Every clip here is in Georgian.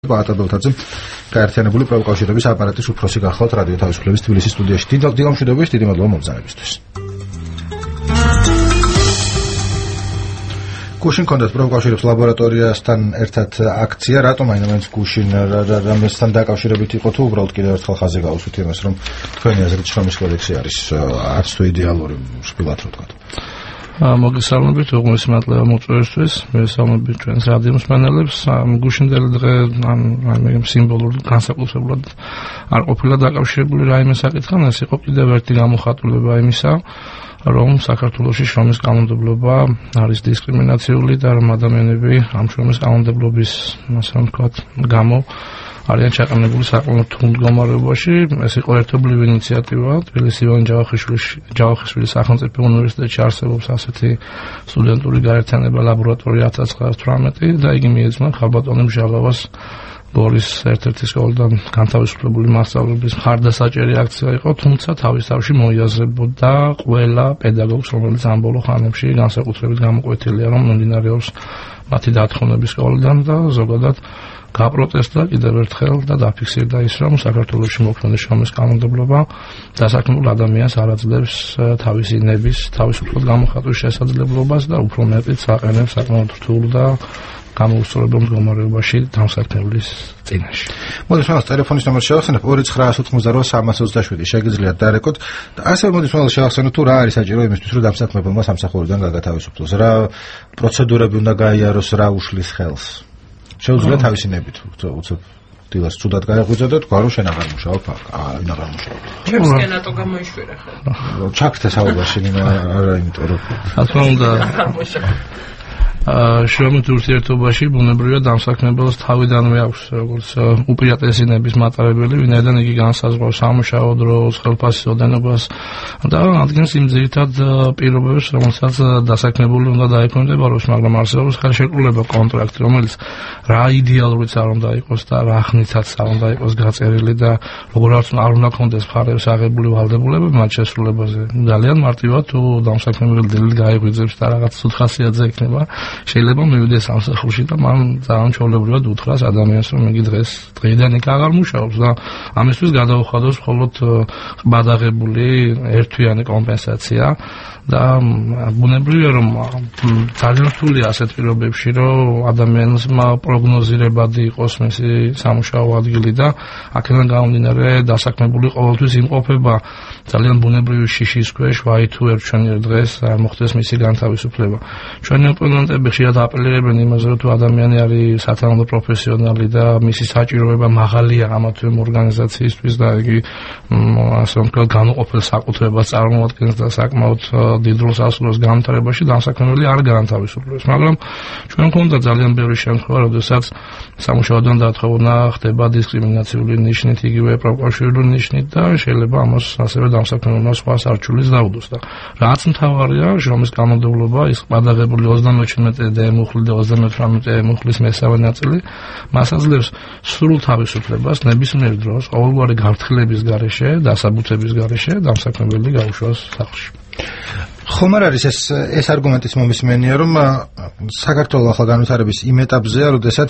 პაატაბელთაძე გაერთიანებული პროფკავშირების აპარატის უფროსი გახლავთ რადიო თავისუფლების თბილისის სტუდიაში. დიდი გამშვიდობებით, დიდი მადლობა მომბრძანებისთვის. გუშინ კონდეთ პროფკავშირების ლაბორატორიასთან ერთად აქცია, რატომ აინამენს გუშინ რამესთან დაკავშირებით იყო თუ უბრალოდ კიდევ ერთხელ ხაზი გავუსვით იმას, რომ თქვენი აზრით შრომის კოდექსი არის არც თუ იდეალური შპილად რო ვთქვათ. მოგესალმებით, უღმის მადლობა მოწვევისთვის, მოგესალმებით ჩვენს რადიო მსმენელებს. გუშინდელი დღე ამ სიმბოლური განსაკუთრებულად არ ყოფილა დაკავშირებული რაიმე საკითხთან, ეს იყო კიდევ ერთი გამოხატულება იმისა, რომ საქართველოში შრომის კანონმდებლობა არის დისკრიმინაციული და რომ ადამიანები ამ შრომის კანონმდებლობის, ასე ვთქვათ, გამო არიან ჩაყენებული საკმაოდ თუნდ მდგომარეობაში. ეს იყო ერთობლივი ინიციატივა. თბილისის ივან ჯავახიშვილის სახელმწიფო უნივერსიტეტში არსებობს ასეთი სტუდენტური გაერთიანება ლაბორატორია 1918 და იგი მიეძღვნა ხალბატონი მჟალავას ბორის ერთ-ერთი სკოლიდან განთავისუფლებული მასწავლებლის მხარდასაჭერი აქცია იყო, თუმცა თავის თავში მოიაზრებოდა ყველა პედაგოგს, რომელიც ამ ბოლო ხანებში განსაკუთრებით გამოკვეთილია, რომ მიმდინარეობს მათი დათხოვნების სკოლიდან და ზოგადად გაპროტესტდა კიდევ ერთხელ და დაფიქსირდა ის, რომ საქართველოში მოქმედი შრომის კანონმდებლობა დასაქმებულ ადამიანს არ აძლევს თავისი ნების თავისუფლად გამოხატვის შესაძლებლობას და უფრო მეტიც აყენებს საკმაოდ რთულ და გამოუსწორებელ მდგომარეობაში დამსაქმებლის წინაშე. მოდით მას ტელეფონის ნომერს შევახსენებ 2988 შეგიძლიათ დარეკოთ და ასევე მოდით მას შევახსენოთ თუ რა არის საჭირო იმისთვის, რომ დამსაქმებელმა სამსახურიდან გაგათავისუფლოს, რა პროცედურები უნდა გაიაროს, რა უშლის ხელს. შეუძლია თავისი ნებით უცებ დილას ცუდად გაეღვიძა და თქვა რომ შენ აღარ მუშაობ აქ, აღარ მუშაობ. ჩემს კენატო გამოიშვირა ხო? ჩაქთე საუბარში არა იმიტომ რომ რა თქმა უნდა შრომით ურთიერთობაში ბუნებრივია დამსაქმებელს თავიდანვე აქვს როგორც უპირატესი ნების მატარებელი, ვინაიდან იგი განსაზღვრავს სამუშაო დროს, ხელფასის ოდენობას და ადგენს იმ ძირითად პირობებს, რომელსაც დასაქმებული უნდა დაექვემდებაროს, მაგრამ არსებობს ხელშეკრულება კონტრაქტი, რომელიც რა იდეალურიც არ უნდა იყოს და რა ხნითაც არ უნდა იყოს გაწერილი და როგორაც არ უნდა კონდეს მხარებს აღებული ვალდებულებები მათ შესრულებაზე. ძალიან მარტივად თუ დამსაქმებელი დილით გაიღვიძებს და რაღაც ცუდ ხასიათზე იქნება, შეიძლება მივიდეს სამსახურში და მან ძალიან ჩვეულებრივად უთხრას ადამიანს, რომ იგი დღეიდან იქ აღარ მუშაობს და ამისთვის გადაუხადოს მხოლოდ ბადაღებული ერთთვიანი კომპენსაცია და ბუნებრივია რომ ძალიან რთულია ასეთ პირობებში, რომ ადამიანმა პროგნოზირებადი იყოს მისი სამუშაო ადგილი და აქედან გამომდინარე დასაქმებული ყოველთვის იმყოფება ძალიან ბუნებრივი შიშის ქვეშ, ვაი თუ ერთჩვენიერ დღეს არ მოხდეს მისი განთავისუფლება. ჩვენი ოპონენტები ხშირად აპელირებენ იმაზე, რომ თუ ადამიანი არის სათანადო პროფესიონალი და მისი საჭიროება მაღალია ამა თუ იმ ორგანიზაციისთვის და იგი ასე ვთქვათ განუყოფელ საკუთრებას წარმოადგენს და საკმაოდ დიდ როლს ასრულებს განვითარებაში, დამსაქმებელი არ განთავისუფლებს. მაგრამ ჩვენ მქონდა ძალიან ბევრი შემთხვევა, როდესაც სამუშაოდან დათხოვნა ხდება დისკრიმინაციული ნიშნით, იგივე პროფკავშირული ნიშნით და შეიძლება ამას ასევე დამსაქმებელმა სხვა სარჩულის დაუდოს და რაც მთავარია, შრომის კანონმდებლობა ის ყადაღებული 37 დემუხლი და 38 მუხლის მესამე ნაწილი მას აძლევს სრულ თავისუფლებას ნებისმიერ დროს ყოველგვარი გაფრთხილების გარეშე, დასაბუთების გარეშე დამსაქმებელი გაუშვას სახლში. ხომ არ არის ეს არგუმენტიც მომისმენია, რომ საქართველოს ახლა განვითარების იმ ეტაპზეა, როდესაც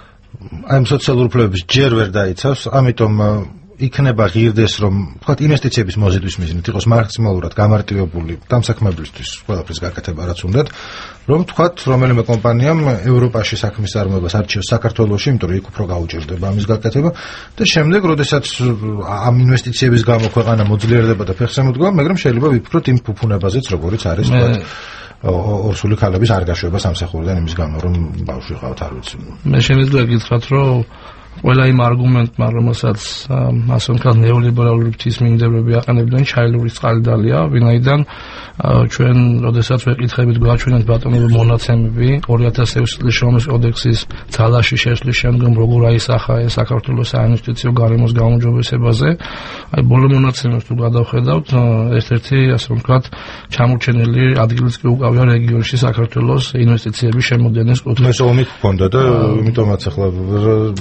აი სოციალური უფლებების ჯერ ვერ დაიცავს, ამიტომ იქნება ღირდეს, რომ ვთქვათ ინვესტიციების მოზიდვის მიზნით იყოს მაქსიმალურად გამარტივებული დამსაქმებლისთვის ყველაფრის გაკეთება რაც უნდათ, რომ ვთქვათ რომელიმე კომპანიამ ევროპაში საქმის წარმოებას არჩევს საქართველოში, იმიტომ რომ იქ უფრო გაუჭირდება ამის გაკეთება და შემდეგ, როდესაც ამ ინვესტიციების გამო ქვეყანა მოძლიერდება და ფეხს ემოდგება, მაგრამ შეიძლება ვიფიქროთ იმ ფუფუნებაზეც, როგორიც არის ვთქვათ ორსული ქალების არ გაშვება სამსახურიდან იმის გამო, რომ ბავშვი ყავთ, არ ვიცი. მე შემიძლია გითხრათ, რომ ყველა იმ არგუმენტმა, რომელსაც ასე ვთქვათ ნეოლიბერალური ფრთისმინდებები აყენებდნენ, ჩაილურის წყალდალია, ვინაიდან ჩვენ როდესაც ვეკითხებით გვაჩვენეთ ბატონო მონაცემები 2006 წლის შრომის კოდექსის ძალაში შესვლის შემდგომ როგორ აისახა საქართველოს საინვესტიციო გარემოს გაუმჯობესებაზე, აი ბოლო მონაცემებს თუ გადავხედავთ, ერთ-ერთი ასე ვთქვათ ჩამორჩენილი ადგილიც კი უკავია რეგიონში საქართველოს ინვესტიციების შემოდენის კუთხით. ეს ომი გქონდა და იმიტომაც ახლა ვერ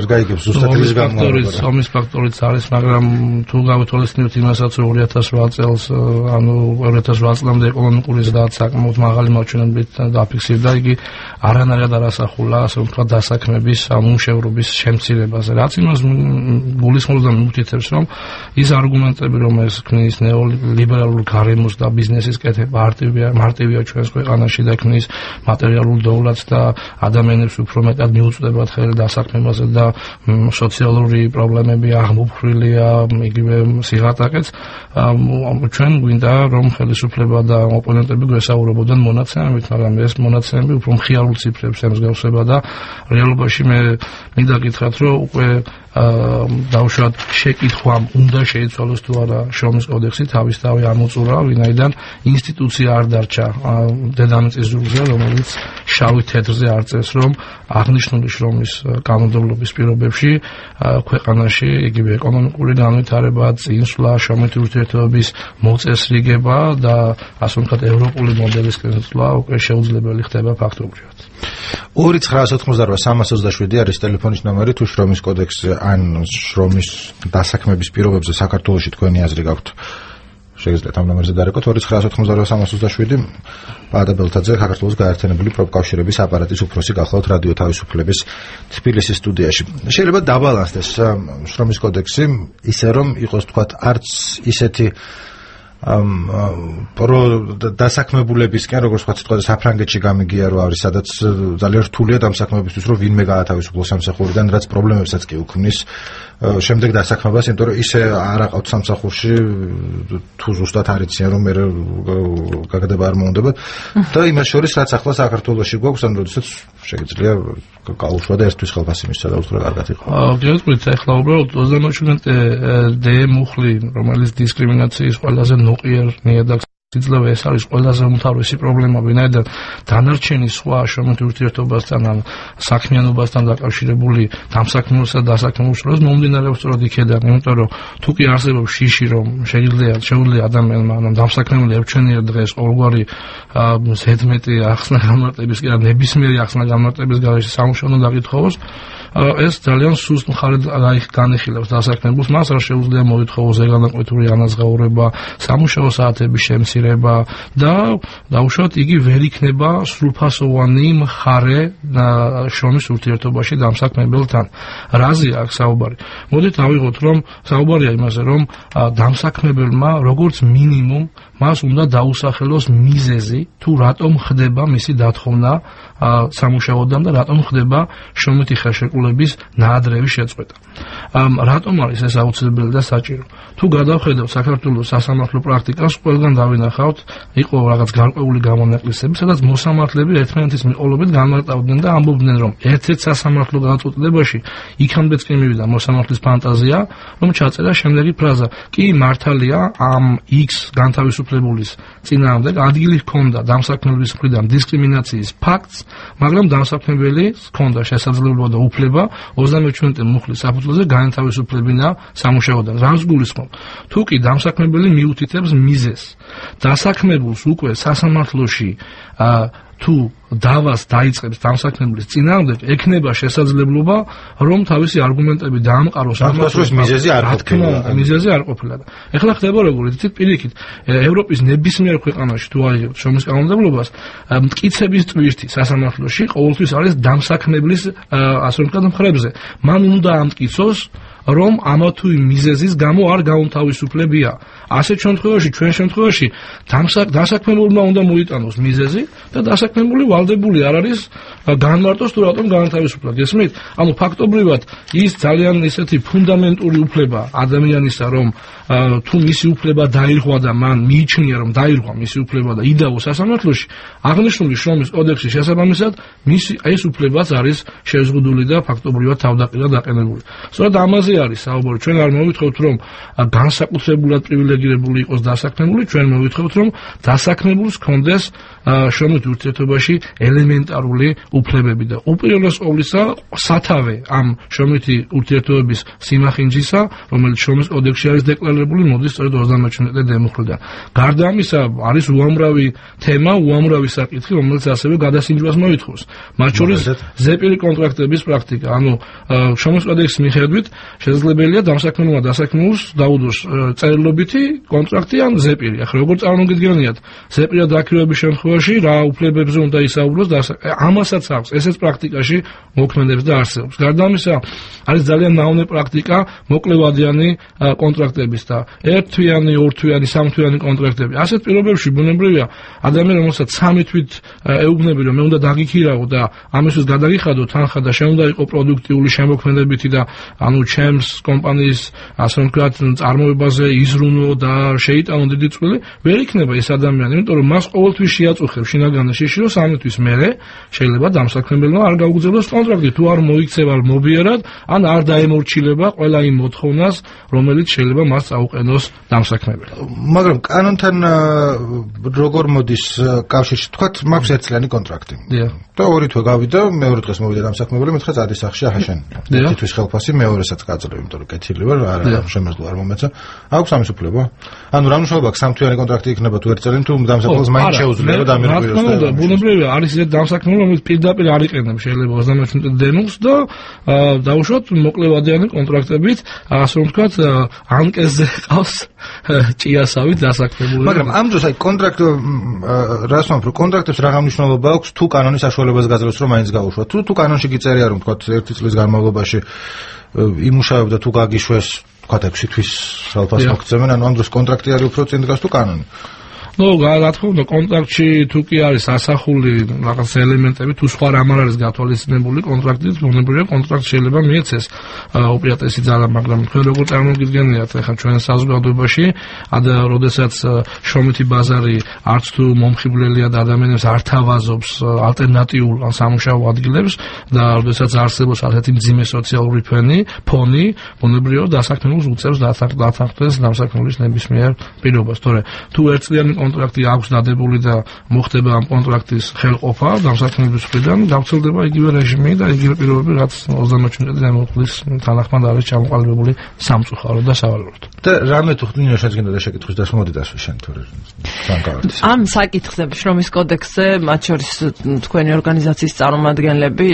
ვერ გაიგებს ზუსტად რის გამო. ომის ფაქტორიც არის, მაგრამ თუ გავითვალისწინებთ იმასაც, რომ 2008 წელს, ანუ 2008 წლამდე ეკონომიკური ზრდა საკმაოდ მაღალი მაჩვენებლით დაფიქსირდა, იგი არანაირად არ ასახულა, ასე ვთქვათ, დასაქმების, უმუშევრობის შემცირებაზე. რაც იმას გულისხმობს და მიუთითებს, რომ ის არგუმენტები, რომელიც ქმნის ნეოლიბერალურ გარემოს და ბიზნესის კეთება მარტივია ჩვენს ქვეყანაში და ქმნის მატერიალურ დოვლათს და ადამიანებს უფრო მეტად მიუწვდებათ ხელი დასაქმებაზე და სოციალური პრობლემები აღმოფხვრილია იგივე სიღატაკეც, ჩვენ გვინდა რომ ხელისუფლება და ოპონენტები გვესაუბრებოდნენ მონაცემებით, მაგრამ ეს მონაცემები უფრო მხიარულ ციფრებს ემსგავსება და რეალობაში მე მინდა გითხრათ, რომ უკვე დავუშვათ შეკითხვამ უნდა შეიცვალოს თუ არა შრომის კოდექსი თავისთავად ამოწურა, ვინაიდან ინსტიტუცია არ დარჩა დედამიწის ზურგზე, რომელიც შავი თეთრზე არ წერს, რომ აღნიშნული შრომის კანონმდებლობის პირობებში ქვეყანაში იგივე ეკონომიკური განვითარება, წინსვლა, შრომითი ურთიერთობების მოწესრიგება და ასე ვთქვათ ევროპული მოდელის გასვლა უკვე შეუძლებელი ხდება ფაქტობრივად. 2988327 არის ტელეფონის ნომერი, თუ შრომის კოდექსზე ან შრომის დასაქმების პირობებზე საქართველოში თქვენი აზრი გაქვთ, შეგიძლიათ ამ ნომერზე დარეკოთ. 2988327 ბადა ბელთაძე, საქართველოს გაერთიანებული პროფკავშირების აპარატის უფროსი, გახლავთ რადიო თავისუფლების თბილისის სტუდიაში. შეიძლება დაბალანსდეს შრომის კოდექსი ისე რომ იყოს თქვათ არც ისეთი დასაქმებულებისკენ, როგორც ვთქვათ, სიტყვა საფრანგეთში გამიგია რომ არის, სადაც ძალიან რთულია დამსაქმებისთვის, რომ ვინმე გაათავისუფლოს სამსახურიდან, რაც პრობლემებსაც კი უქმნის შემდეგ დასაქმებას, იმიტომ რომ ისე არ აყავთ სამსახურში, თუ ზუსტად არ იციან, რომ მე გაგდება არ მოუნდება და იმას შორის, რაც ახლა საქართველოში გვაქვს, ან როდესაც შეგიძლია გაუშვა და ერთვის ხელფასი მისცა და უთხრა კარგად იყო. გეტყვით, ახლა უბრალოდ 27D მუხლი, რომელიც დისკრიმინაციის ყველაზე ნოყიერ ნიადაგს იძლევა, ეს არის ყველაზე უმთავრესი პრობლემა, ვინაიდან დანარჩენი სხვა შრომით ურთიერთობასთან ან საქმიანობასთან დაკავშირებული დამსაქმებულსა და დასაქმებულ შრომას მომდინარეობს სწორედ იქედან, იმიტომ რომ თუ კი არსებობს შიში, რომ შეუძლია ადამიანმა ან დამსაქმებული ერჩვენია დღეს ყოველგვარი ზედმეტი ახსნა განმარტების კი არა ნებისმიერი ახსნა განმარტების გარეშე სამუშაო დაკითხოვოს, ეს ძალიან სუსტ მხარედ განიხილავს დასაქმებულს, მას არ შეუძლია მოითხოვოს ზეგანაკვეთური ანაზღაურება, სამუშაო საათების შემცირება და დაუშვათ იგი ვერ იქნება სრულფასოვანი მხარე შრომის ურთიერთობაში დამსაქმებელთან. რაზეა აქ საუბარი? მოდით ავიღოთ, რომ საუბარია იმაზე, რომ დამსაქმებელმა როგორც მინიმუმ მას უნდა დაუსახელოს მიზეზი, თუ რატომ ხდება მისი დათხოვნა სამუშაოდან და რატომ ხდება შრომითი ხელშეკრულების ნაადრევი შეწყვეტა. რატომ არის ეს აუცილებელი და საჭირო? თუ გადავხედავთ საქართველოს სასამართლო პრაქტიკას, ყველგან დავინახავთ, იყო რაღაც გარკვეული გამონაკლისები, სადაც მოსამართლეები ერთმანეთის მიყოლებით განმარტავდნენ და ამბობდნენ, რომ ერთ-ერთ სასამართლო გადაწყვეტილებაში იქამდეც კი მივიდა მოსამართლის ფანტაზია, რომ ჩაწერა შემდეგი ფრაზა: კი მართალია, ამ X განთავისუფლებულის წინააღმდეგ ადგილი ჰქონდა დამსაქმებლის მხრიდან დისკრიმინაციის ფაქტს, მაგრამ დამსაქმებელი ჰქონდა შესაძლებლობა და უფლება 37 მუხლის საფუძველზე განთავისუფლებინა სამუშაოდან. რას გულისხმობ? თუ კი დამსაქმებელი მიუთითებს მიზეზს, დასაქმებულს უკვე სასამართლოში თუ დავას დაიწყებს დამსაქმებლის წინააღმდეგ, ექნება შესაძლებლობა, რომ თავისი არგუმენტები დაამყაროს. ამას მიზეზი არ ყოფილა. მიზეზი არ ყოფილა. ეხლა ხდება როგორ იცით, პირიქით, ევროპის ნებისმიერ ქვეყანაში თუ აიღებთ შრომის კანონმდებლობას, მტკიცების ტვირთი სასამართლოში ყოველთვის არის დამსაქმებლის ასე ვთქვათ მხრებზე. მან უნდა ამტკიცოს, რომ ამა თუ იმ მიზეზის გამო არ გაუნთავისუფლებია. ასეთ შემთხვევაში, ჩვენ შემთხვევაში დასაქმებულმა უნდა მოიტანოს მიზეზი და დასაქმებული ვალდებული არ არის განმარტოს თუ რატომ გაანთავისუფლა. გესმით? ანუ ფაქტობრივად ის ძალიან ისეთი ფუნდამენტური უფლება ადამიანისა, რომ თუ მისი უფლება დაირღვა და მან მიიჩნია, რომ დაირღვა მისი უფლება და იდაო სასამართლოში, აღნიშნული შრომის კოდექსის შესაბამისად, მისი ეს უფლებაც არის შეზღუდული და ფაქტობრივად თავდაყირად დაყენებული. სწორედ ამაზე არის საუბარი. ჩვენ არ მოვითხოვთ, რომ განსაკუთრებულად პრივილეგირებული პრივილეგირებული იყოს დასაქმებული, ჩვენ მოვითხოვთ, რომ დასაქმებულს ჰქონდეს შრომით ურთიერთობაში ელემენტარული უფლებები და უპირველეს ყოვლისა სათავე ამ შრომითი ურთიერთობების სიმახინჯისა, რომელიც შრომის კოდექსში არის დეკლარირებული, მოდის სწორედ 37 მხრიდან. გარდა ამისა, არის უამრავი თემა, უამრავი საკითხი, რომელიც ასევე გადასინჯვას მოითხოვს. მათ შორის ზეპირი კონტრაქტების პრაქტიკა, ანუ შრომის კოდექსის მიხედვით შესაძლებელია დამსაქმებელმა დასაქმებულს დაუდოს წერილობითი კონტრაქტი ან ზეპირი. ახლა როგორ წარმოგიდგენიათ, ზეპირად დაქირავების შემთხვევაში რა უფლებებზე უნდა ისაუბროს ამასაც აქვს, ესეც პრაქტიკაში მოქმედებს და არსებობს. გარდა ამისა, არის ძალიან ნაოვნე პრაქტიკა მოკლევადიანი კონტრაქტების და ერთთვიანი, ორთვიანი, სამთვიანი კონტრაქტები. ასეთ პირობებში ბუნებრივია ადამიანი, რომელსაც 3 თვით ეუბნები, რომ მე უნდა დაგიქირავო და ამისთვის გადაგიხადო თანხა და შენ უნდა იყო პროდუქტიული, შემოქმედებითი და ანუ ჩემს კომპანიის ასე ვთქვათ წარმოებაზე იზრუნო და შეიტანო დიდი წვლილი, ვერ იქნება ეს ადამიანი, იმიტომ რომ მას ყოველთვის შეაწუხებს შინაგანი შიში, რომ 3 თვის მერე შეიძლება დამსაქმებელმა არ გაუგზავნოს კონტრაქტი, თუ არ მოიქცევა მობიერად, ან არ დაემორჩილება ყველა იმ მოთხოვნას, რომელიც შეიძლება მას წაუყენოს დამსაქმებელი. მაგრამ კანონთან როგორ მოდის კავშირში, თქვათ, მაქვს 1 წლიანი კონტრაქტი. და 2 თვე გავიდა, მეორე დღეს მოვიდა დამსაქმებელი, მეთქე წადი სახში ახაშენ. თითქოს ხელფასი მეორესაც გაძლევ, იმიტომ რომ კეთილი ვარ, არ შემეძლო არ მომეცა. აქვს ამის უფლება? ანუ რა მნიშვნელობა აქვს 3 თვიანი კონტრაქტი იქნება თუ 1 წელი, თუ დამსაქმებელს მაინც შეუძლია რომ დამირეკვილოს და ბუნებრივია არის ეს დამსაქმებელი, რომელიც პირდაპირ არ იყენებს შეიძლება 37 დენუს და დაუშვათ მოკლევადიანი კონტრაქტებით, ასე რომ ვთქვათ, ანკეზე ყავს ჭიასავით დასაქმებული. მაგრამ ამ დროს აი კონტრაქტი რას ვამბობ, კონტრაქტებს რა მნიშვნელობა აქვს თუ კანონის საშუალებას გაძლევს რომ მაინც გაუშვათ. თუ კანონში გიწერია რომ ვთქვათ 1 წლის განმავლობაში იმუშავებდა თუ გაგიშვეს ვთქვათ 6 თვის ხელფასს მოგცემენ, ანუ ამ დროს კონტრაქტი არის უფრო წინ დგას თუ კანონი. რა თქმა უნდა, კონტრაქტში თუ კი არის ასახული რაღაც ელემენტები, თუ სხვა რამ არ არის გათვალისწინებული კონტრაქტით, ბუნებრივია კონტრაქტი შეიძლება მიეცეს უპირატესი ძალა, მაგრამ თქვენ როგორ წარმოგიდგენიათ, ახლა ჩვენ საზოგადოებაში, როდესაც შრომითი ბაზარი არც თუ მომხიბვლელია და ადამიანებს არ თავაზობს ალტერნატიულ სამუშაო ადგილებს და როდესაც არსებობს ასეთი მძიმე სოციალური ფონი, ბუნებრივია დასაქმებულს უწევს დათანხმდეს დამსაქმებლის ნებისმიერ პირობას. თორე თუ ერთწლიანი კონტრაქტი აქვს დადებული და მოხდება ამ კონტრაქტის ხელყოფა დამსაქმებლის მხრიდან, გავრცელდება იგივე რეჟიმი და იგივე პირობები, რაც 37 დემოკრატიის თანახმად არის ჩამოყალიბებული სამწუხარო და სავალალოდ. და რამე თუ ხდინია შეგინდა და შეკითხვის დასმოდი დასვი შენ თორე სამკარათის. ამ საკითხზე შრომის კოდექსზე, მათ შორის თქვენი ორგანიზაციის წარმომადგენლები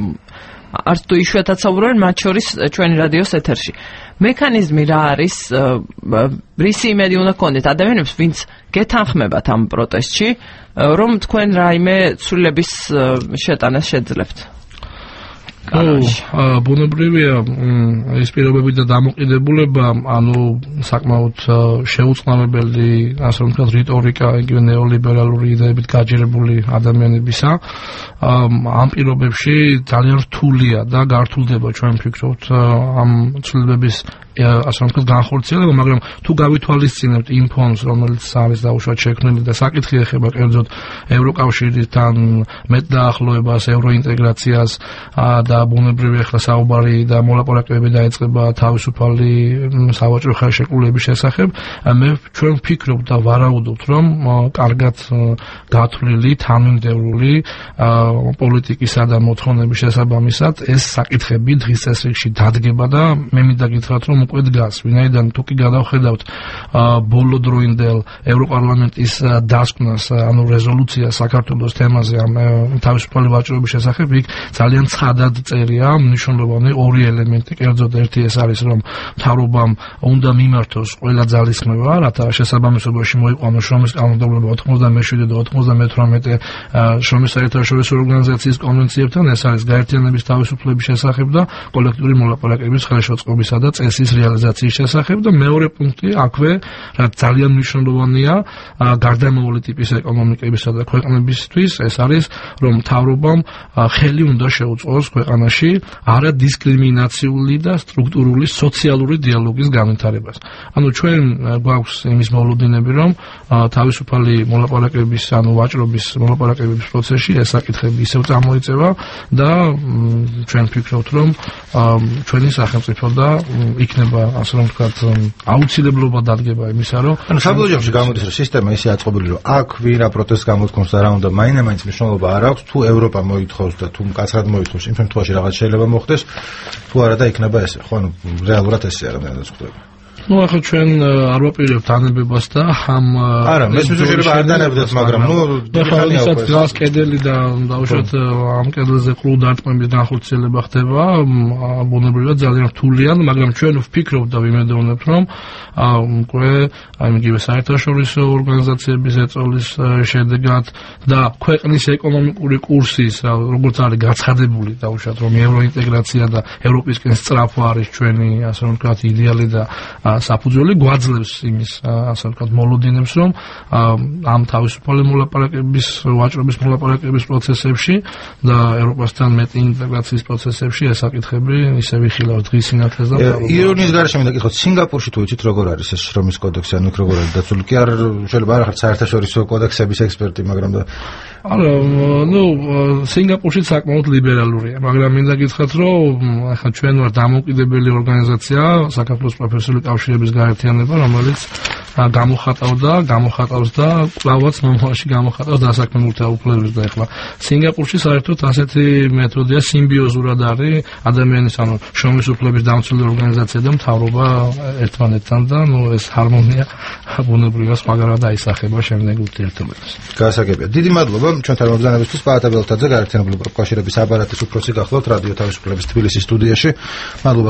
არც თუ იშვიათად საუბრობენ, მათ შორის ჩვენი რადიოს ეთერში. მექანიზმი რა არის, რისი იმედი უნდა გქონდეთ ადამიანებს, ვინც გეთანხმებათ ამ პროტესტში, რომ თქვენ რაიმე ცვლილების შეტანას შეძლებთ? ბუნებრივია ეს პირობები და დამოკიდებულება, ანუ საკმაოდ შეუწყნარებელი, ასე რომ ვთქვათ, რიტორიკა, იგივე ნეოლიბერალური იდეებით გაჯერებული ადამიანებისა. ამ პირობებში ძალიან რთულია და გართულდება ჩვენ ვფიქრობთ ამ ცვლილებების ასე რომ ვთქვათ განხორციელება, მაგრამ თუ გავითვალისწინებთ იმ ფონს, რომელიც არის დაუშვათ შექმნილი და საკითხი ეხება კერძოდ ევროკავშირთან მეტდაახლოებას, ევროინტეგრაციას და ბუნებრივია ახლა საუბარი და მოლაპარაკებები დაიწყება თავისუფალი სავაჭრო ხელშეკრულების შესახებ, ჩვენ ვფიქრობთ და ვარაუდობთ, რომ კარგად გათვლილი, თანმიმდევრული პოლიტიკისა და მოთხოვნების შესაბამისად ეს საკითხები დღის წესრიგში დადგება და მე მინდა გითხრათ, რომ უკვე დგას, ვინაიდან თუ კი გადავხედავთ ბოლო დროინდელ ევროპარლამენტის დასკვნას, ანუ რეზოლუცია საქართველოს თემაზე ამ თავისუფალი ვაჭრობის შესახებ, იქ ძალიან ცხადად წერია მნიშვნელოვანი 2 ელემენტი. კერძოდ ერთი ეს არის, რომ მთავრობამ უნდა მიმართოს ყველა ძალისხმევა, რათა შესაბამისობაში მოიყვანოს შრომის კანონმდებლობა 97 და 98 შრომის საერთაშორისო ორგანიზაციის კონვენციებთან, ეს არის გაერთიანების თავისუფლების შესახებ და კოლექტიური მოლაპარაკებების ხელშეწყობისა და წესის რეალიზაციის შესახებ და მეორე პუნქტი აქვე, რაც ძალიან მნიშვნელოვანია გარდამავალი ტიპის ეკონომიკებისა და ქვეყნებისთვის, ეს არის, რომ მთავრობამ ხელი უნდა შეუწყოს ქვეყანაში არადისკრიმინაციული და სტრუქტურული სოციალური დიალოგის განვითარებას. ანუ ჩვენ გვაქვს იმის მოლოდინები, რომ თავისუფალი მოლაპარაკებების, ანუ ვაჭრობის მოლაპარაკებების პროცესში ეს საკითხები ისევ წამოიწევა და ჩვენ ვფიქრობთ, რომ ჩვენი სახელმწიფო და იქნება იქნება ასე რომ ვთქვათ აუცილებლობა დადგება იმისა რომ ანუ საბოლოო ჯამში გამოდის რომ სისტემა ისე აწყობილი რომ აქ ვინ რა პროტესტს გამოთქვამს და რა უნდა მაინც მნიშვნელობა არ აქვს თუ ევროპა მოითხოვს და თუ მკაცრად მოითხოვს იმ შემთხვევაში რაღაც შეიძლება მოხდეს თუ არა და იქნება ესე ხო ანუ რეალურად ესეა რამდენადაც ხდება ну ახლა ჩვენ არ ვაპირებთ ანებებას და ამ არა მე შეიძლება არ დანებდეთ მაგრამ ну ხალხსაც გას კედელი და დაუშვათ ამ კედელზე ყრუ დარტყმების განხორციელება ხდება ბუნებრივად ძალიან რთულია მაგრამ ჩვენ ვფიქრობთ და ვიმედოვნებთ რომ უკვე აი იგივე საერთაშორისო ორგანიზაციების ეწოლის შედეგად და ქვეყნის ეკონომიკური კურსის როგორც არის გაცხადებული დაუშვათ რომ ევროინტეგრაცია და ევროპისკენ სწრაფვა არის ჩვენი ასე რომ ვთქვათ იდეალი და საფუძველი გვაძლევს იმის ასე ვთქვათ მოლოდინებს რომ ამ თავისუფალი მოლაპარაკების ვაჭრობის მოლაპარაკების პროცესებში და ევროპასთან მეტი ინტეგრაციის პროცესებში ეს საკითხები ისე ვიხილავთ დღის სინათლეს და ირონიის გარშემო დაკითხოთ სინგაპურში თუ იცით როგორ არის ეს შრომის კოდექსი ანუ იქ როგორ არის დაცული კი არ შეიძლება არ ხართ საერთაშორისო კოდექსების ექსპერტი მაგრამ და არა ну სინგაპურში საკმაოდ ლიბერალურია მაგრამ მინდა გითხრათ რომ ახლა ჩვენ ვარ დამოუკიდებელი ორგანიზაცია საქართველოს პროფესიული კავშირების გაერთიანება რომელიც გამოხატავს და კლავაც მომავალში გამოხატავს დასაქმებულთა უფლებებს და ახლა სინგაპურში საერთოდ ასეთი მეთოდია სიმბიოზურად არის ადამიანის ანუ შრომის უფლების დამცველი ორგანიზაცია და მთავრობა ერთმანეთთან და ну ეს ჰარმონია ბუნებრივად სხვაგანაა დაისახება შემდეგ ურთიერთობებს გასაგებია დიდი მადლობა ჩვენთან მოგზაურობისთვის პაატა ბელთაძე გაერთიანებული პროფკავშირების აპარატის უფროსი გახლავთ რადიო თავისუფლების თბილისის სტუდიაში მადლობა